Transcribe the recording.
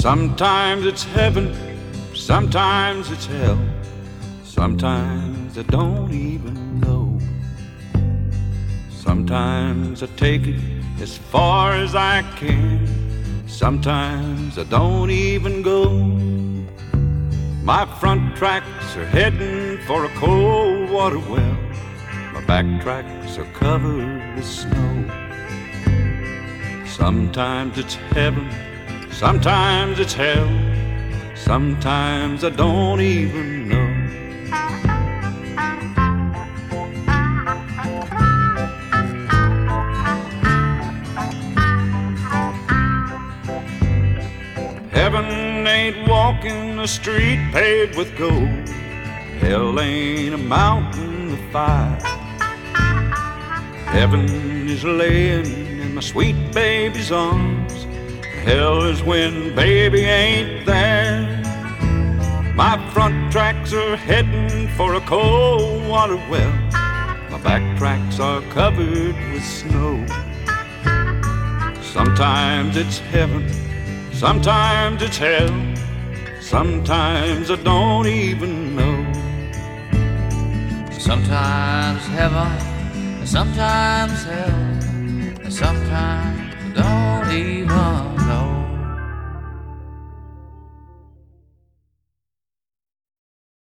Sometimes it's heaven, sometimes it's hell. Sometimes I don't even know. Sometimes I take it as far as I can. Sometimes I don't even go. My front tracks are heading for a cold water well. My back tracks are covered with snow. Sometimes it's heaven, sometimes it's hell. Sometimes I don't even know. Heaven ain't walking a street paved with gold. Hell ain't a mountain of fire. Heaven is laying in my sweet baby's arms. Hell is when baby ain't there. My front tracks are heading for a cold water well. My back tracks are covered with snow. Sometimes it's heaven, sometimes it's hell. Sometimes I don't even know. Sometimes heaven, sometimes hell, sometimes I don't even know.